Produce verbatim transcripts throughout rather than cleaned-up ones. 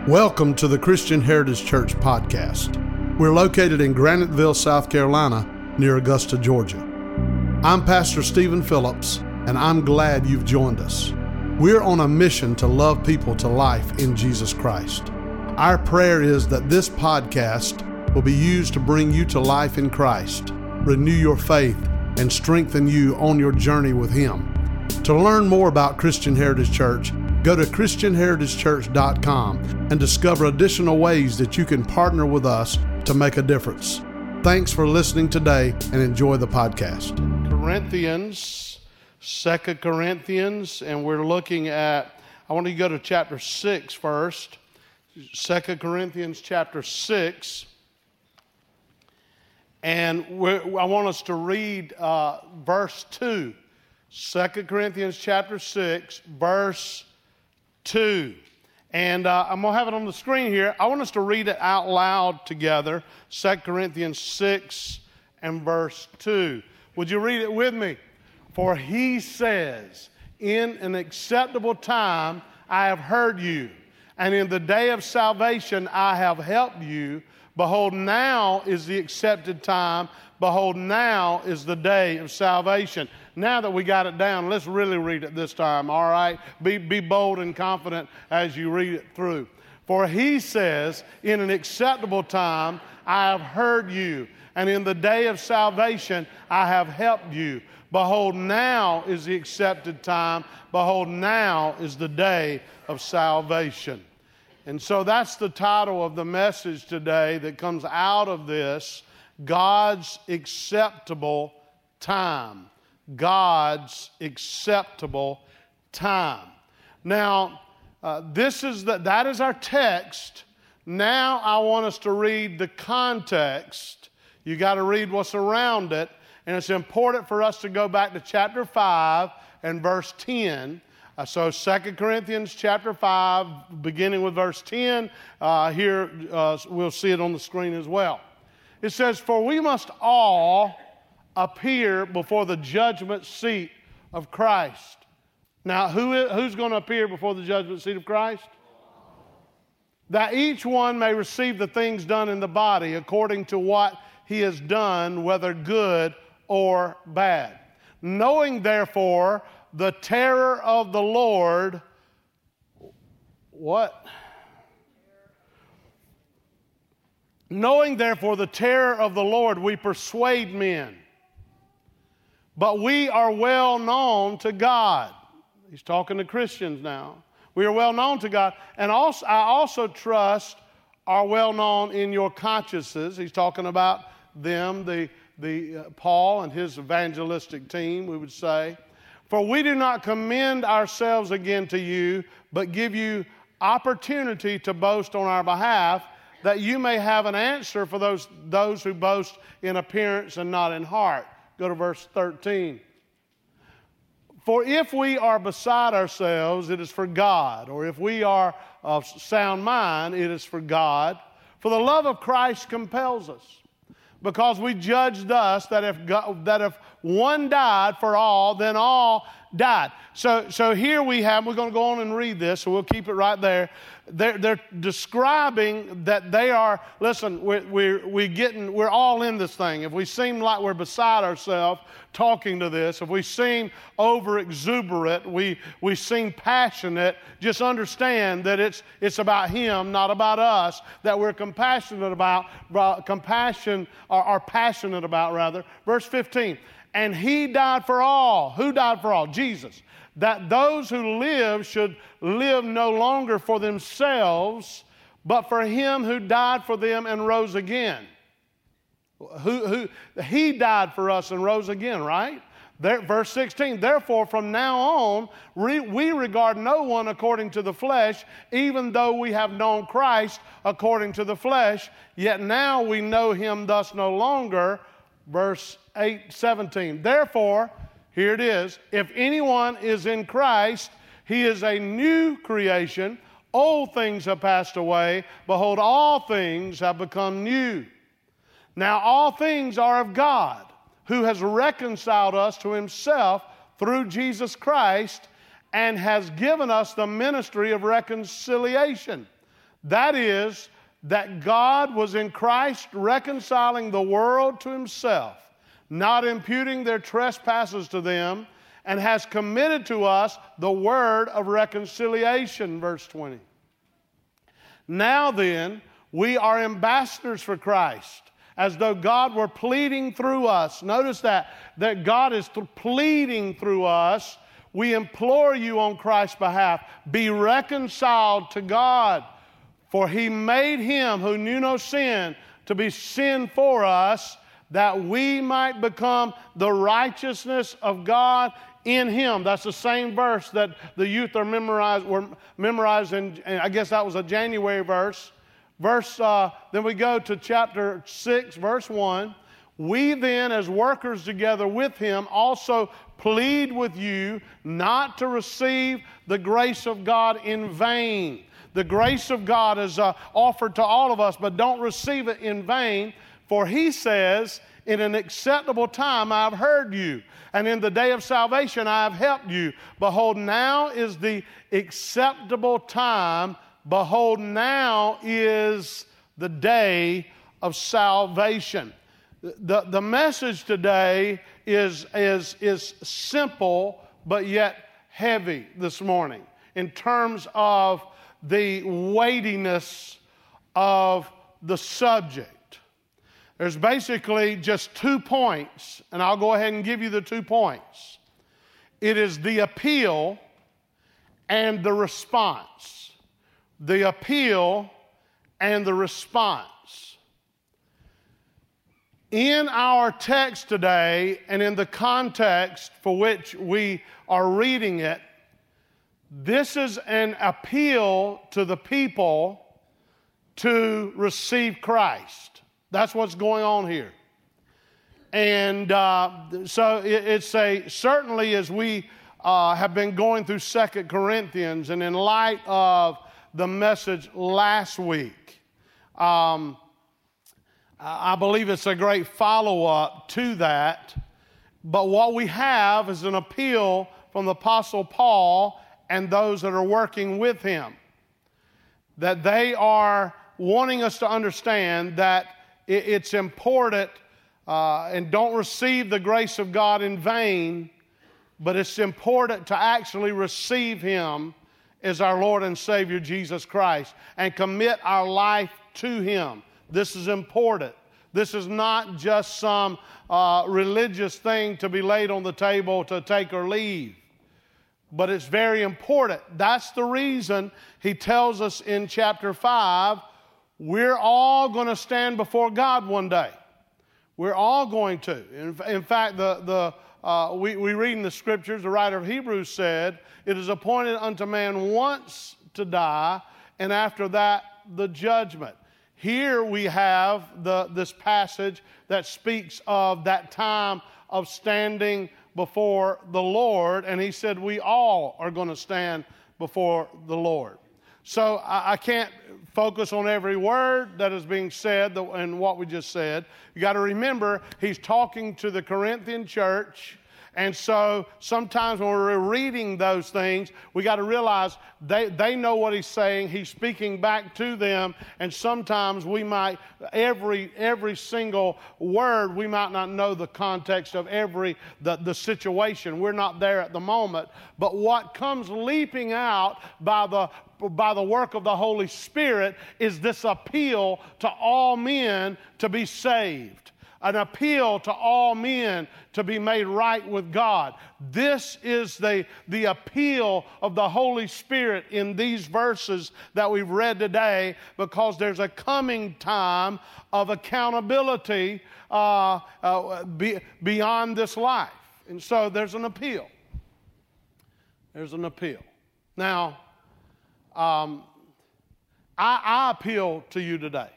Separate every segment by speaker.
Speaker 1: Welcome to the Christian Heritage Church podcast. We're located in Graniteville, South Carolina, near Augusta, Georgia. I'm Pastor Stephen Phillips, and I'm glad you've joined us. We're on a mission to love people to life in Jesus Christ. Our prayer is that this podcast will be used to bring you to life in Christ, renew your faith, and strengthen you on your journey with Him. To learn more about Christian Heritage Church, go to christian heritage church dot com and discover additional ways that you can partner with us to make a difference. Thanks for listening today and enjoy the podcast. Corinthians, Second Corinthians, and we're looking at, I want to go to chapter six first. Second Corinthians chapter six. And we're, I want us to read uh, verse two. Second Corinthians chapter six, verse two. And uh, I'm going to have it on the screen here. I want us to read it out loud together. Second Corinthians six and verse two. Would you read it with me? For he says, in an acceptable time I have heard you, and in the day of salvation I have helped you. Behold, now is the accepted time. Behold, now is the day of salvation. Now that we got it down, let's really read it this time, all right? Be, be bold and confident as you read it through. For he says, in an acceptable time I have heard you, and in the day of salvation I have helped you. Behold, now is the accepted time. Behold, now is the day of salvation. And so that's the title of the message today that comes out of this, God's acceptable time. God's acceptable time. Now, uh, this is the, that is our text. Now I want us to read the context. You got to read what's around it, and it's important for us to go back to chapter five and verse ten. Uh, so Second Corinthians chapter five, beginning with verse ten, uh, here uh, we'll see it on the screen as well. It says, for we must all appear before the judgment seat of Christ. Now, who, who's going to appear before the judgment seat of Christ? That each one may receive the things done in the body according to what he has done, whether good or bad. Knowing, therefore, the terror of the Lord, what? Knowing, therefore, the terror of the Lord, we persuade men. But we are well known to God. He's talking to Christians now. We are well known to God. And also, I also trust are well known in your consciences. He's talking about them, the, the uh, Paul and his evangelistic team, we would say. For we do not commend ourselves again to you, but give you opportunity to boast on our behalf, that you may have an answer for those, those who boast in appearance and not in heart. Go to verse thirteen. For if we are beside ourselves, it is for God. Or if we are of sound mind, it is for God. For the love of Christ compels us. Because we judge thus that if God, that if one died for all, then all died. So, so here we have, we're going to go on and read this, so we'll keep it right there. They're, they're describing that they are, listen, we're, we're, we're getting, we're all in this thing. If we seem like we're beside ourselves talking to this, if we seem over exuberant, we, we seem passionate, just understand that it's, it's about Him, not about us, that we're compassionate about, about compassion, or are passionate about rather. Verse fifteen, and He died for all. Who died for all? Jesus. That those who live should live no longer for themselves, but for Him who died for them and rose again. Who, who, he died for us and rose again, right? There, verse sixteen, therefore from now on, re, we regard no one according to the flesh, even though we have known Christ according to the flesh, yet now we know Him thus no longer. Verse eight, seventeen, therefore, here it is, if anyone is in Christ, he is a new creation. Old things have passed away. Behold, all things have become new. Now all things are of God, who has reconciled us to Himself through Jesus Christ, and has given us the ministry of reconciliation. That is, that God was in Christ reconciling the world to himself, not imputing their trespasses to them, and has committed to us the word of reconciliation, verse twenty. Now then, we are ambassadors for Christ, as though God were pleading through us. Notice that, that God is th- pleading through us. We implore you on Christ's behalf, be reconciled to God. For he made him who knew no sin to be sin for us, that we might become the righteousness of God in him. That's the same verse that the youth are memorized, were memorized in, and I guess that was a January verse. Verse, uh, then we go to chapter six, verse one. We then, as workers together with him, also plead with you not to receive the grace of God in vain. The grace of God is uh, offered to all of us, but don't receive it in vain. For he says, in an acceptable time I have heard you, and in the day of salvation I have helped you. Behold, now is the acceptable time. Behold, now is the day of salvation. The, the message today is, is, is simple, but yet heavy this morning in terms of the weightiness of the subject. There's basically just two points, and I'll go ahead and give you the two points. It is the appeal and the response. The appeal and the response. In our text today, and in the context for which we are reading it, this is an appeal to the people to receive Christ. That's what's going on here. And uh, so it, it's a, certainly as we uh, have been going through Second Corinthians, and in light of the message last week, um, I believe it's a great follow-up to that. But what we have is an appeal from the Apostle Paul and those that are working with him, that they are wanting us to understand that it's important, uh, and don't receive the grace of God in vain, but it's important to actually receive him as our Lord and Savior Jesus Christ and commit our life to him. This is important. This is not just some uh, religious thing to be laid on the table to take or leave. But it's very important. That's the reason he tells us in chapter five, we're all going to stand before God one day. We're all going to. In, in fact, the, the, uh, we, we read in the scriptures, the writer of Hebrews said, it is appointed unto man once to die, and after that, the judgment. Here we have the, this passage that speaks of that time of standing before the Lord, and he said we all are going to stand before the Lord. So I, I can't focus on every word that is being said and what we just said. You got to remember, he's talking to the Corinthian church. And so sometimes when we're reading those things, we got to realize they, they know what he's saying. He's speaking back to them. And sometimes we might, every every single word, we might not know the context of every, the, the situation. We're not there at the moment. But what comes leaping out by the by the work of the Holy Spirit is this appeal to all men to be saved. An appeal to all men to be made right with God. This is the, the appeal of the Holy Spirit in these verses that we've read today, because there's a coming time of accountability uh, uh, be, beyond this life. And so there's an appeal. There's an appeal. Now, um, I, I appeal to you today.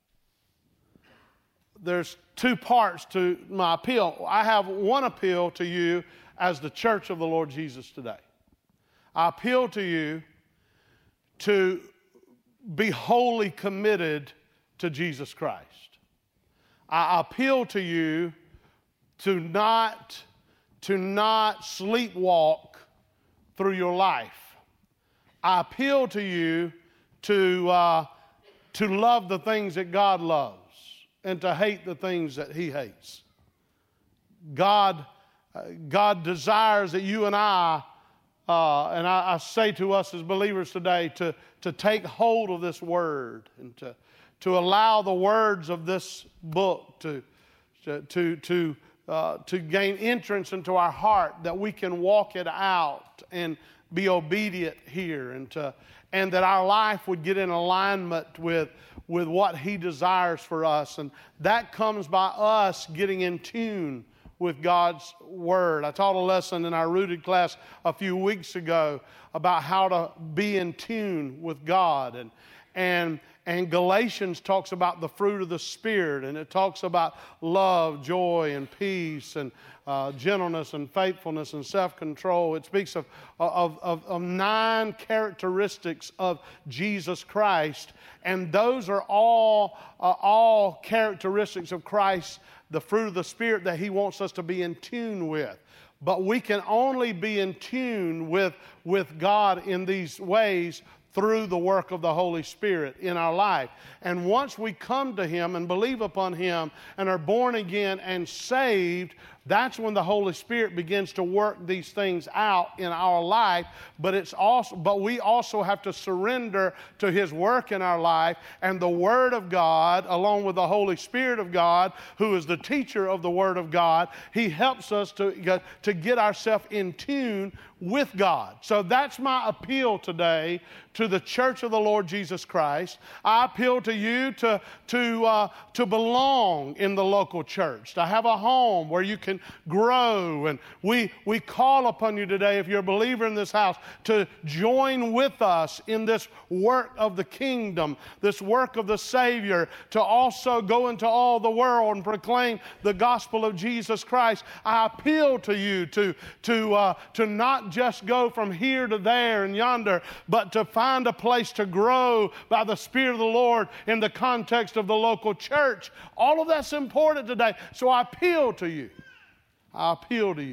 Speaker 1: There's two parts to my appeal. I have one appeal to you as the church of the Lord Jesus today. I appeal to you to be wholly committed to Jesus Christ. I appeal to you to not, to not sleepwalk through your life. I appeal to you to, uh, to love the things that God loves and to hate the things that He hates. God, uh, God desires that you and I, uh, and I, I say to us as believers today, to, to take hold of this Word and to, to allow the words of this book to, to, to, to, uh, to gain entrance into our heart, that we can walk it out and be obedient here, and to, and that our life would get in alignment with, with what He desires for us. And that comes by us getting in tune with God's Word. I taught a lesson in our Rooted class a few weeks ago about how to be in tune with God. And, and, and Galatians talks about the fruit of the Spirit, and it talks about love, joy, and peace, and uh, gentleness, and faithfulness, and self-control. It speaks of, of, of, of nine characteristics of Jesus Christ, and those are all, uh, all characteristics of Christ, the fruit of the Spirit that He wants us to be in tune with. But we can only be in tune with, with God in these ways through the work of the Holy Spirit in our life. And once we come to Him and believe upon Him and are born again and saved, that's when the Holy Spirit begins to work these things out in our life. But it's also, but we also have to surrender to His work in our life, and the Word of God, along with the Holy Spirit of God, who is the teacher of the Word of God, He helps us to, to get ourselves in tune with God. So that's my appeal today to the church of the Lord Jesus Christ. I appeal to you to, to, uh, to belong in the local church, to have a home where you can grow. And we, we call upon you today, if you're a believer in this house, to join with us in this work of the kingdom, this work of the Savior, to also go into all the world and proclaim the gospel of Jesus Christ. I appeal to you to, to, uh, to not just go from here to there and yonder, but to find a place to grow by the Spirit of the Lord in the context of the local church. All of that's important today. So I appeal to you. I appeal to you.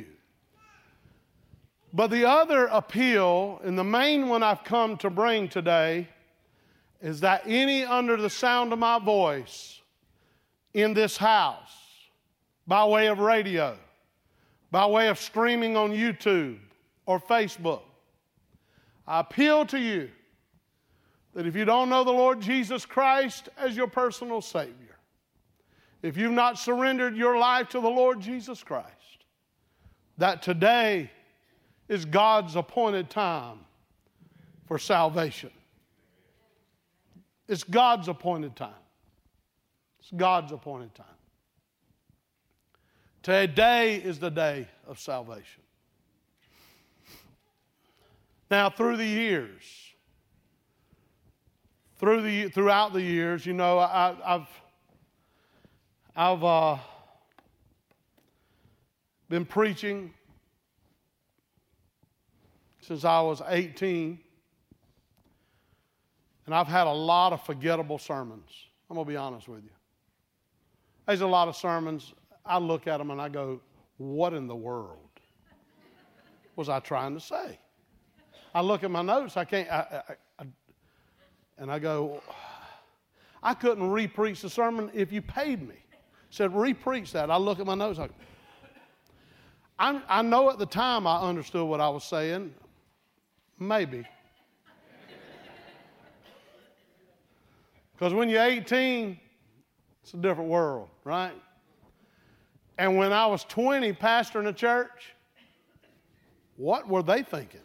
Speaker 1: But the other appeal, and the main one I've come to bring today, is that any under the sound of my voice in this house, by way of radio, by way of streaming on YouTube or Facebook, I appeal to you that if you don't know the Lord Jesus Christ as your personal Savior, if you've not surrendered your life to the Lord Jesus Christ, that today is God's appointed time for salvation. It's God's appointed time. It's God's appointed time. Today is the day of salvation. Now, through the years, through the throughout the years, you know, I, I've I've uh, been preaching since I was eighteen, and I've had a lot of forgettable sermons. I'm gonna be honest with you. There's a lot of sermons. I look at them and I go, "What in the world was I trying to say?" I look at my notes, I can't, I, I, I, and I go, I couldn't re-preach the sermon if you paid me. Said, re-preach that. I look at my notes, I, I, I know at the time I understood what I was saying. Maybe. Because when you're eighteen, it's a different world, right? And when I was twenty pastoring a church, what were they thinking?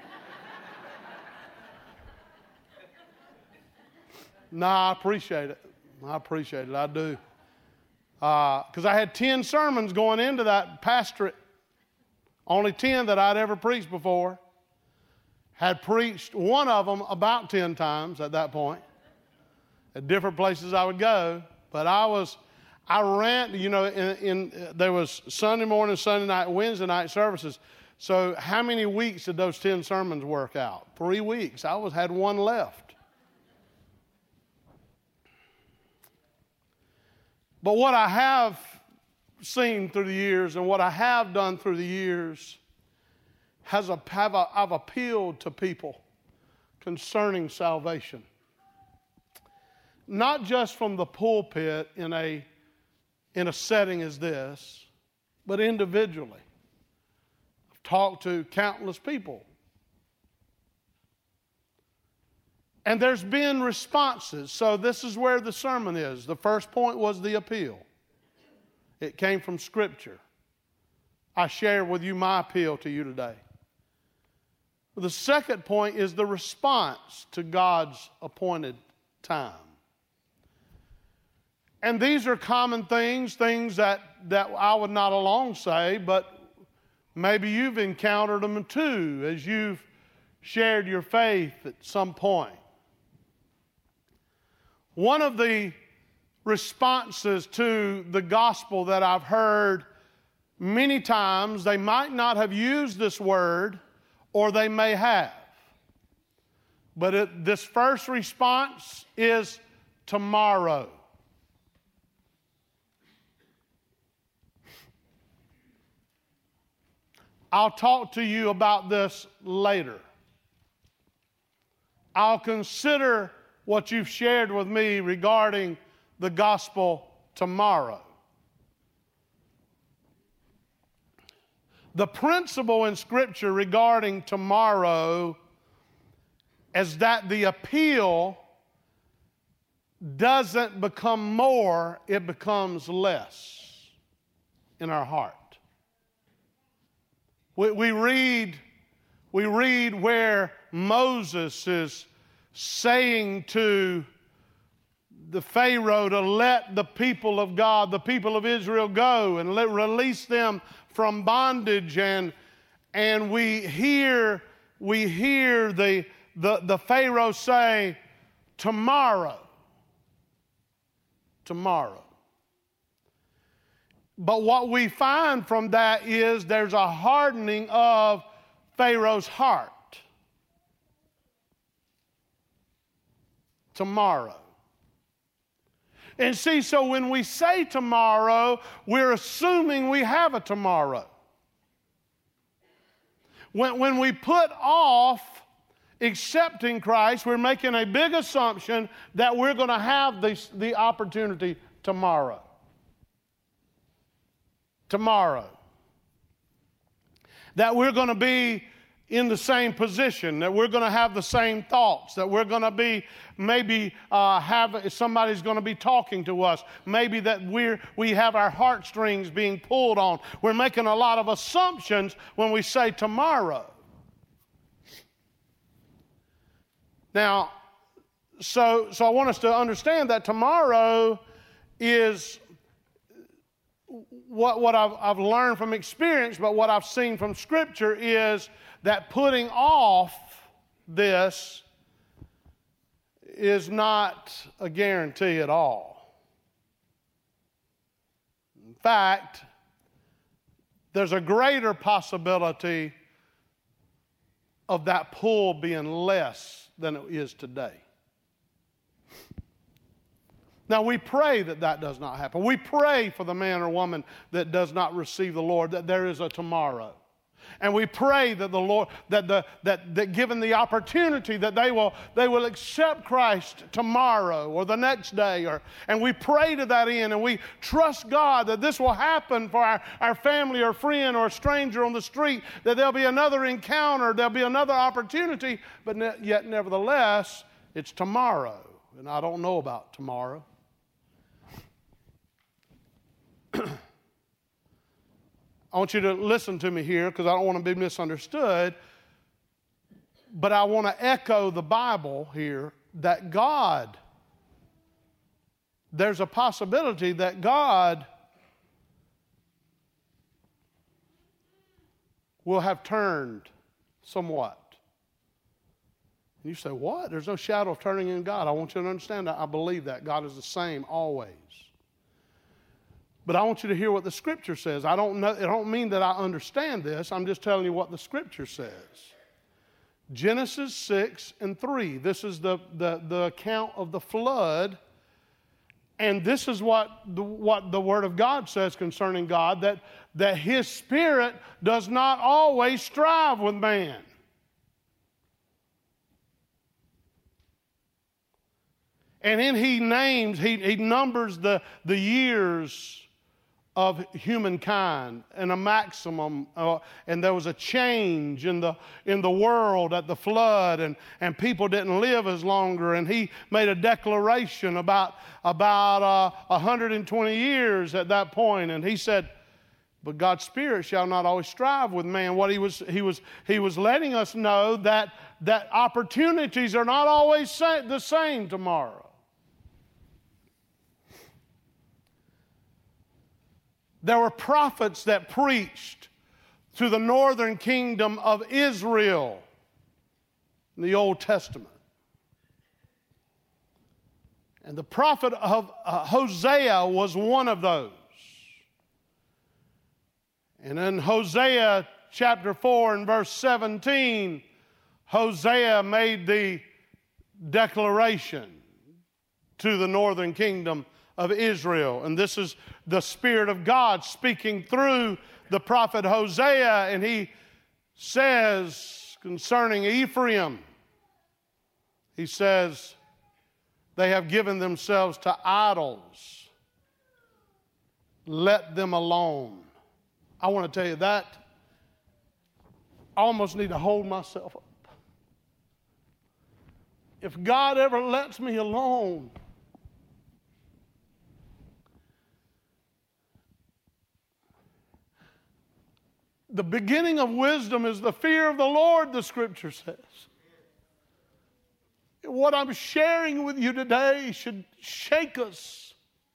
Speaker 1: No, I appreciate it. I appreciate it. I do. Because uh, I had ten sermons going into that pastorate. Only ten that I'd ever preached before. Had preached one of them about ten times at that point. At different places I would go. But I was, I ran, you know, in, in uh, there was Sunday morning, Sunday night, Wednesday night services. So how many weeks did those ten sermons work out? Three weeks. I was had one left. But what I have seen through the years and what I have done through the years has a, have a, I've appealed to people concerning salvation. not just from the pulpit in a, in a setting as this, but individually. I've talked to countless people. And there's been responses. So this is where the sermon is. The first point was the appeal. It came from Scripture. I share with you my appeal to you today. The second point is the response to God's appointed time. And these are common things, things that, that I would not alone say, but maybe you've encountered them too as you've shared your faith at some point. One of the responses to the gospel that I've heard many times, they might not have used this word, or they may have. But it, this first response is tomorrow. I'll talk to you about this later. I'll consider what you've shared with me regarding the gospel tomorrow. The principle in Scripture regarding tomorrow is that the appeal doesn't become more, it becomes less in our heart. We, we read, we read where Moses is saying to the Pharaoh to let the people of God, the people of Israel go and let, release them from bondage, and and we hear we hear the the, the Pharaoh say, tomorrow. Tomorrow. But what we find from that is there's a hardening of Pharaoh's heart. Tomorrow. And see, so when we say tomorrow, we're assuming we have a tomorrow. When, when we put off accepting Christ, we're making a big assumption that we're going to have this, the opportunity tomorrow. Tomorrow. That we're going to be in the same position, that we're going to have the same thoughts, that we're going to be maybe uh, have somebody's going to be talking to us, maybe that we're we have our heartstrings being pulled on. We're making a lot of assumptions when we say tomorrow. Now, so so I want us to understand that tomorrow is what what I've, I've learned from experience, but what I've seen from Scripture is that putting off this is not a guarantee at all. In fact, there's a greater possibility of that pull being less than it is today. Now, we pray that that does not happen. We pray for the man or woman that does not receive the Lord, that there is a tomorrow. And we pray that the Lord, that the that, that given the opportunity, that they will they will accept Christ tomorrow or the next day, or and we pray to that end, and we trust God that this will happen for our, our family or friend or a stranger on the street, that there'll be another encounter, there'll be another opportunity, but ne- yet nevertheless, it's tomorrow, and I don't know about tomorrow. I want you to listen to me here because I don't want to be misunderstood. But I want to echo the Bible here that God, there's a possibility that God will have turned somewhat. And you say, what? There's no shadow of turning in God. I want you to understand that. I believe that. God is the same always. But I want you to hear what the Scripture says. I don't know, I don't mean that I understand this. I'm just telling you what the Scripture says. Genesis six and three. This is the, the, the account of the flood. And this is what the, what the Word of God says concerning God, that, that His Spirit does not always strive with man. And then he names, he, he numbers the, the years of humankind and a maximum, uh, and there was a change in the in the world at the flood, and, and people didn't live as longer. And he made a declaration about about uh, one hundred twenty years at that point, and he said, "But God's Spirit shall not always strive with man." What he was he was he was letting us know that that opportunities are not always sa- the same tomorrow. There were prophets that preached to the northern kingdom of Israel in the Old Testament. And the prophet of uh, Hosea was one of those. And in Hosea chapter four and verse seventeen, Hosea made the declaration to the northern kingdom of Israel. And this is the Spirit of God speaking through the prophet Hosea. And he says concerning Ephraim, he says, they have given themselves to idols. Let them alone. I want to tell you that I almost need to hold myself up. If God ever lets me alone, the beginning of wisdom is the fear of the Lord, the Scripture says. What I'm sharing with you today should shake us,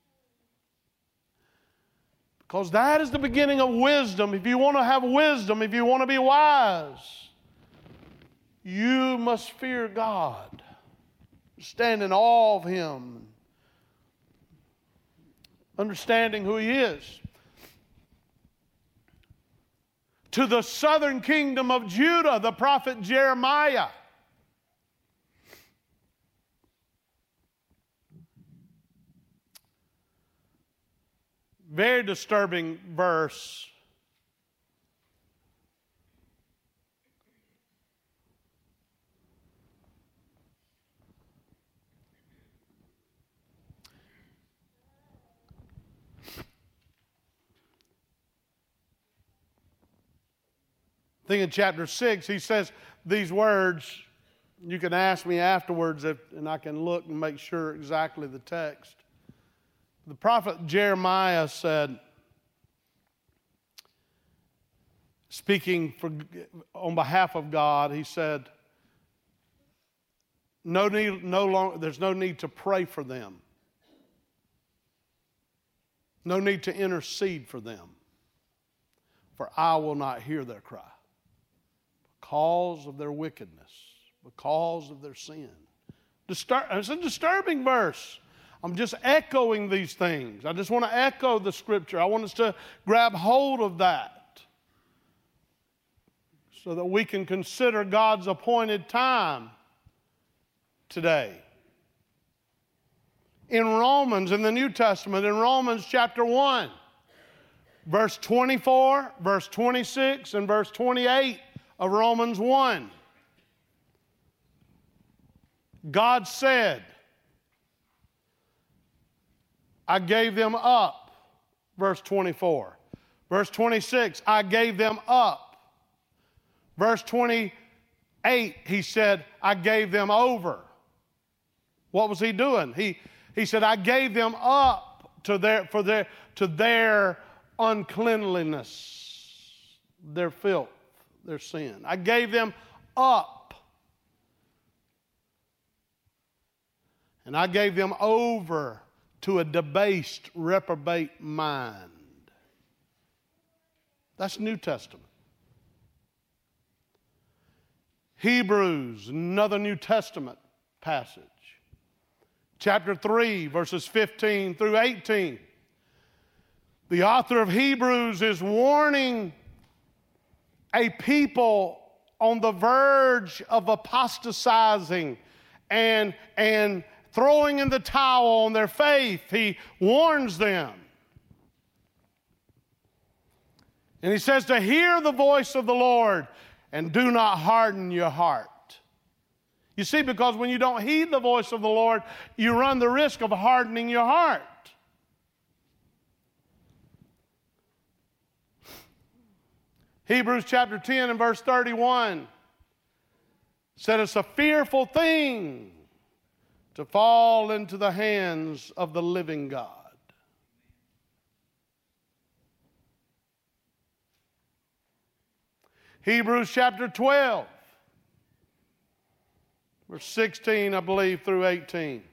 Speaker 1: because that is the beginning of wisdom. If you want to have wisdom, if you want to be wise, you must fear God, stand in awe of Him, understanding who He is. To the southern kingdom of Judah, the prophet Jeremiah. Very disturbing verse. I think in chapter six, he says these words. You can ask me afterwards, if, and I can look and make sure exactly the text. The prophet Jeremiah said, speaking for, on behalf of God, he said, no need, no long, there's no need to pray for them. No need to intercede for them, for I will not hear their cry. Because of their wickedness, because of their sin. Distur- it's a disturbing verse. I'm just echoing these things. I just want to echo the Scripture. I want us to grab hold of that so that we can consider God's appointed time today. In Romans, in the New Testament, in Romans chapter one, verse twenty-four, verse twenty-six, and verse twenty-eight of Romans one, God said, I gave them up, verse twenty-four. Verse twenty-six, I gave them up. Verse twenty-eight, he said, I gave them over. What was he doing? He, he said, I gave them up to their, for their, to their uncleanliness, their filth, their sin. I gave them up. And I gave them over to a debased, reprobate mind. That's New Testament. Hebrews, another New Testament passage. Chapter three, verses fifteen through eighteen. The author of Hebrews is warning a people on the verge of apostatizing and, and throwing in the towel on their faith. He warns them. And he says to hear the voice of the Lord and do not harden your heart. You see, because when you don't heed the voice of the Lord, you run the risk of hardening your heart. Hebrews chapter ten and verse thirty-one said it's a fearful thing to fall into the hands of the living God. Hebrews chapter twelve, verse sixteen, I believe, through eighteen.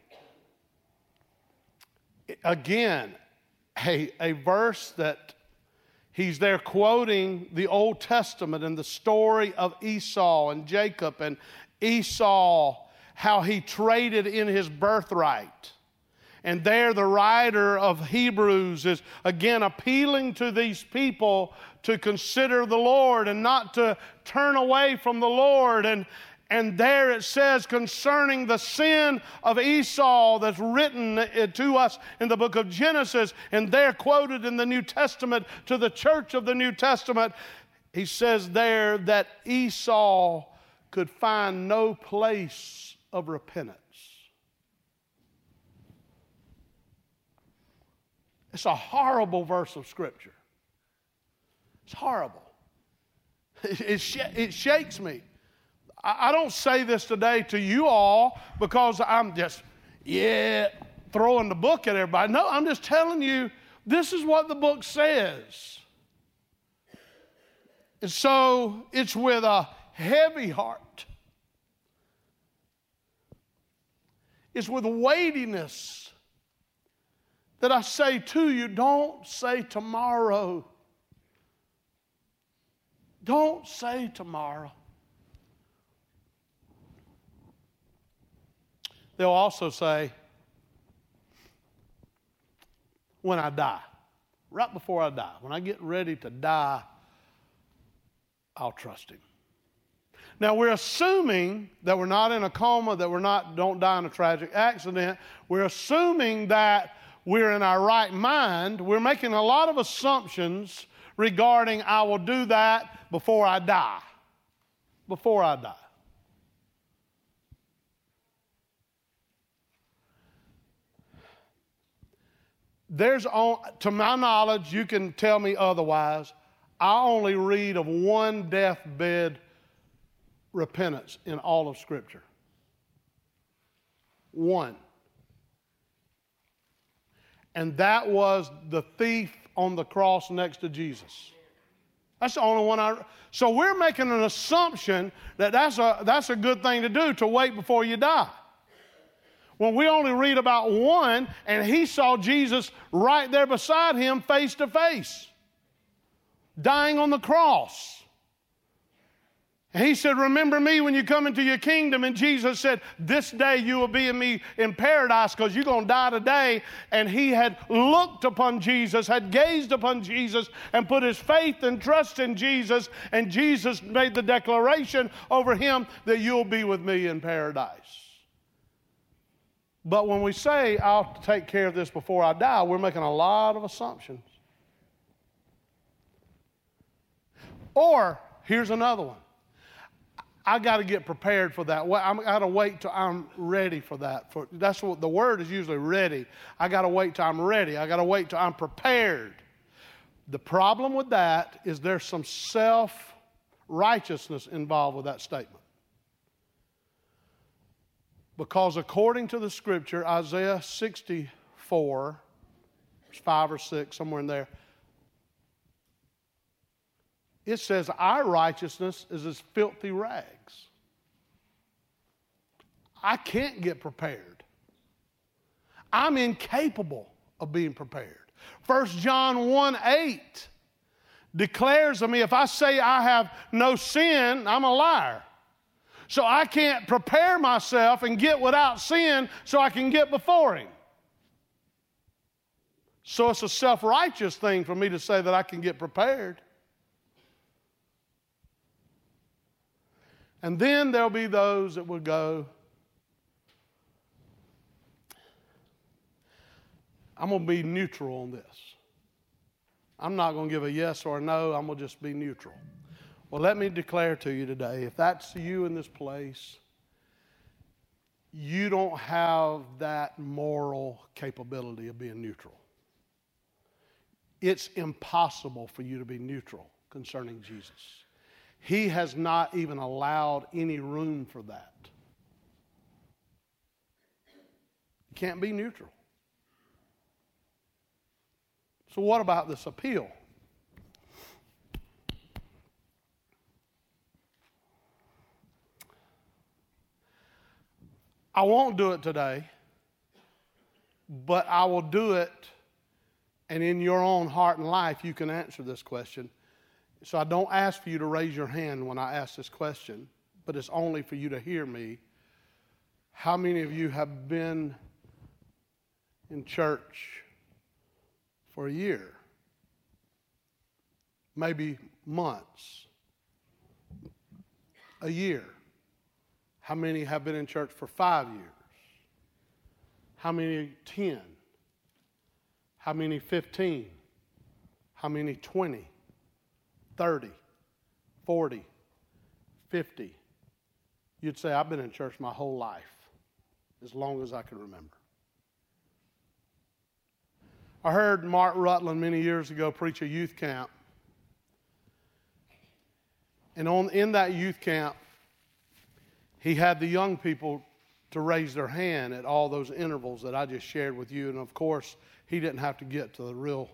Speaker 1: Again, a, a verse that he's there quoting the Old Testament and the story of Esau and Jacob, and Esau, how he traded in his birthright. And there the writer of Hebrews is again appealing to these people to consider the Lord and not to turn away from the Lord. And, and there it says concerning the sin of Esau that's written to us in the book of Genesis, and there quoted in the New Testament to the church of the New Testament, he says there that Esau could find no place of repentance. It's a horrible verse of Scripture. It's horrible. It, it, sh- it shakes me. I, I don't say this today to you all because I'm just, yeah, throwing the book at everybody. No, I'm just telling you, this is what the book says. And so it's with a heavy heart. It's with weightiness that I say to you, don't say tomorrow. Don't say tomorrow. They'll also say, when I die, right before I die, when I get ready to die, I'll trust him. Now, we're assuming that we're not in a coma, that we're not, don't die in a tragic accident. We're assuming that we're in our right mind. We're making a lot of assumptions regarding I will do that before I die. Before I die. There's, to my knowledge, you can tell me otherwise, I only read of one deathbed repentance in all of Scripture. One. And that was the thief on the cross next to Jesus. That's the only one I... So we're making an assumption that that's a, that's a good thing to do, to wait before you die. When we only read about one, and he saw Jesus right there beside him face to face, dying on the cross. And he said, remember me when you come into your kingdom. And Jesus said, this day you will be in me in paradise because you're going to die today. And he had looked upon Jesus, had gazed upon Jesus, and put his faith and trust in Jesus. And Jesus made the declaration over him that you'll be with me in paradise. But when we say, I'll take care of this before I die, we're making a lot of assumptions. Or, here's another one. I got to get prepared for that. I got to wait till I'm ready for that. For, that's what the word is usually, ready. I got to wait till I'm ready. I got to wait till I'm prepared. The problem with that is there's some self-righteousness involved with that statement. Because according to the Scripture, Isaiah sixty-four, five or six, somewhere in there, it says our righteousness is as filthy rags. I can't get prepared. I'm incapable of being prepared. First John one eight declares of me, if I say I have no sin, I'm a liar. So I can't prepare myself and get without sin so I can get before him. So it's a self-righteous thing for me to say that I can get prepared. And then there'll be those that will go, I'm going to be neutral on this. I'm not going to give a yes or a no. I'm going to just be neutral. Well, let me declare to you today, if that's you in this place, you don't have that moral capability of being neutral. It's impossible for you to be neutral concerning Jesus. He has not even allowed any room for that. You can't be neutral. So what about this appeal? I won't do it today, but I will do it, and in your own heart and life you can answer this question. So I don't ask for you to raise your hand when I ask this question, but it's only for you to hear me. How many of you have been in church for a year? Maybe months. A year. How many have been in church for five years? How many ten? How many fifteen? How many twenty? thirty, forty, fifty. You'd say, I've been in church my whole life, as long as I can remember. I heard Mark Rutland many years ago preach a youth camp. And on, in that youth camp, he had the young people to raise their hand at all those intervals that I just shared with you. And of course, he didn't have to get to the real.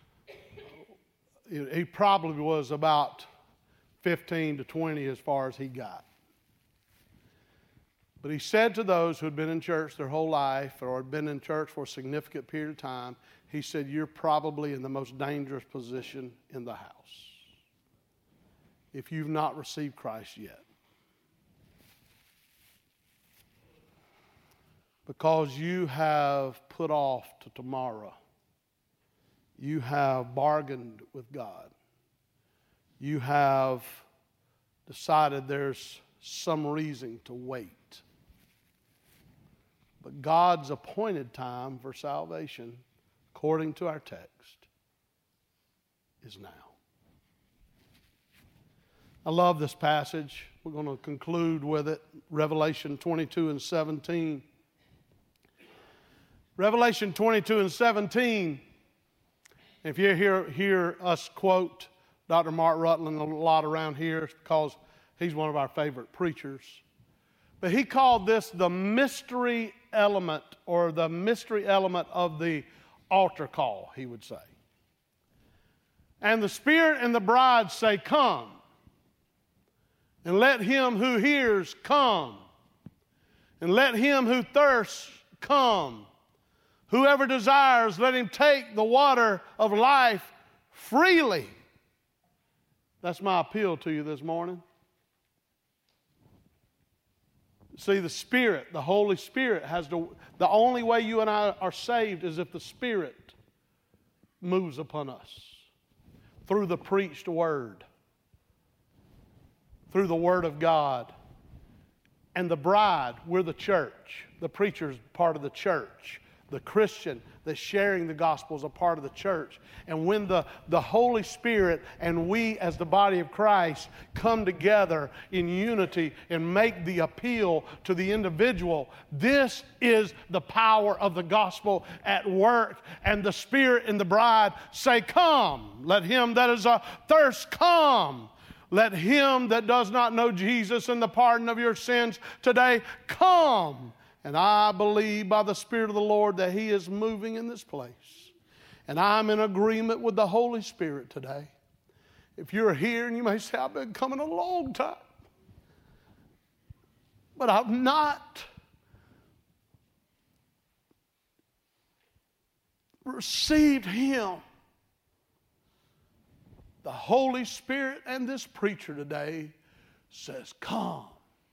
Speaker 1: He probably was about fifteen to twenty as far as he got. But he said to those who had been in church their whole life or had been in church for a significant period of time, he said, you're probably in the most dangerous position in the house if you've not received Christ yet. Because you have put off to tomorrow. You have bargained with God. You have decided there's some reason to wait. But God's appointed time for salvation, according to our text, is now. I love this passage. We're going to conclude with it. Revelation twenty-two and seventeen. Revelation twenty-two and seventeen. If you hear, hear us quote Doctor Mark Rutland a lot around here, it's because he's one of our favorite preachers. But he called this the mystery element, or the mystery element of the altar call, he would say. And the Spirit and the bride say, come. And let him who hears come. And let him who thirsts come. Whoever desires, let him take the water of life freely. That's my appeal to you this morning. See, the Spirit, the Holy Spirit, has to, the only way you and I are saved is if the Spirit moves upon us through the preached word, through the Word of God. And the bride, we're the church. The preacher's part of the church. The Christian that's sharing the gospel is a part of the church. And when the, the Holy Spirit and we as the body of Christ come together in unity and make the appeal to the individual, this is the power of the gospel at work. And the Spirit and the bride say, come. Let him that is athirst come. Let him that does not know Jesus and the pardon of your sins today come. And I believe by the Spirit of the Lord that he is moving in this place. And I'm in agreement with the Holy Spirit today. If you're here and you may say, I've been coming a long time, but I've not received him. The Holy Spirit and this preacher today says, come.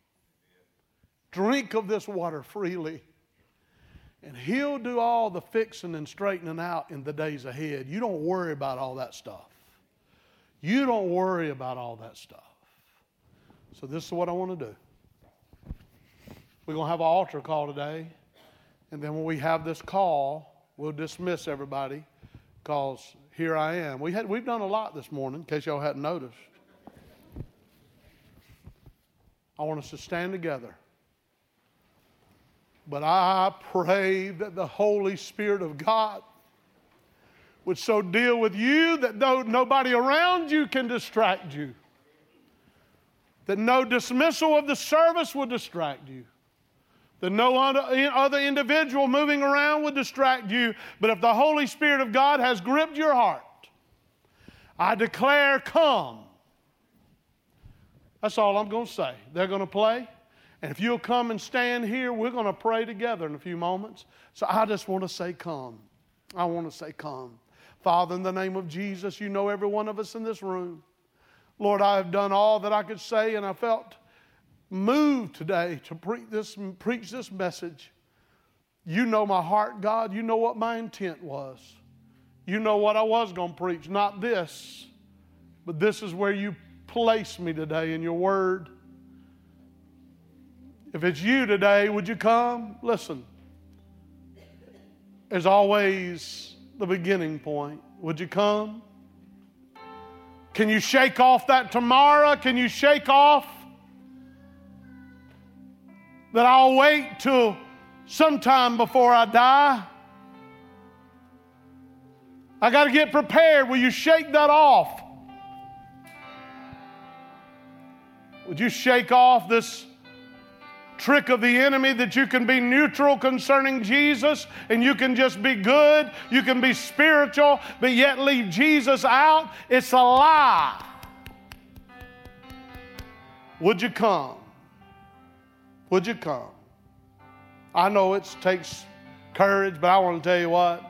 Speaker 1: Drink of this water freely. And he'll do all the fixing and straightening out in the days ahead. You don't worry about all that stuff. You don't worry about all that stuff. So this is what I want to do. We're going to have an altar call today. And then when we have this call, we'll dismiss everybody because here I am. We had, we've done a lot this morning, in case y'all hadn't noticed. I want us to stand together. But I pray that the Holy Spirit of God would so deal with you that no, nobody around you can distract you. That no dismissal of the service would distract you. That no other individual moving around would distract you. But if the Holy Spirit of God has gripped your heart, I declare, come. That's all I'm going to say. They're going to play. And if you'll come and stand here, we're going to pray together in a few moments. So I just want to say, come. I want to say, come. Father, in the name of Jesus, you know every one of us in this room. Lord, I have done all that I could say, and I felt moved today to preach this, preach this message. You know my heart, God. You know what my intent was. You know what I was going to preach. Not this, but this is where you placed me today in your word. If it's you today, would you come? Listen, there's always the beginning point. Would you come? Can you shake off that tomorrow? Can you shake off that I'll wait till sometime before I die? I got to get prepared. Will you shake that off? Would you shake off this trick of the enemy that you can be neutral concerning Jesus and you can just be good, you can be spiritual, but yet leave Jesus out? It's a lie. Would you come? Would you come? I know it takes courage, but I want to tell you what.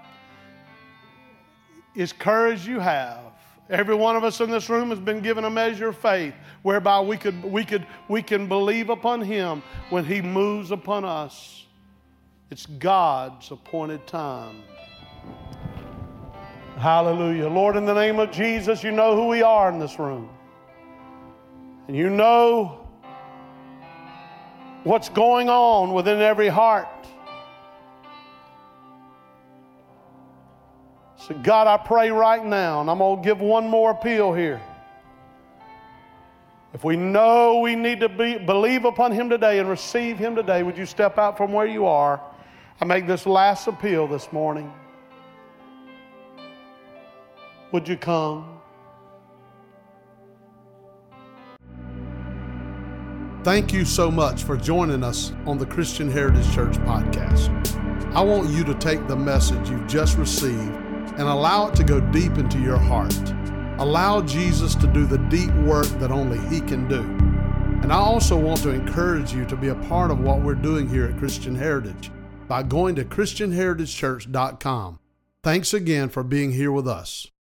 Speaker 1: It's courage you have. Every one of us in this room has been given a measure of faith whereby we could, we could, we can believe upon Him when He moves upon us. It's God's appointed time. Hallelujah. Lord, in the name of Jesus, you know who we are in this room. And you know what's going on within every heart. So God, I pray right now, and I'm going to give one more appeal here. If we know we need to be, believe upon Him today and receive Him today, would you step out from where you are? I make this last appeal this morning. Would you come? Thank you so much for joining us on the Christian Heritage Church podcast. I want you to take the message you've just received and allow it to go deep into your heart. Allow Jesus to do the deep work that only He can do. And I also want to encourage you to be a part of what we're doing here at Christian Heritage by going to christian heritage church dot com. Thanks again for being here with us.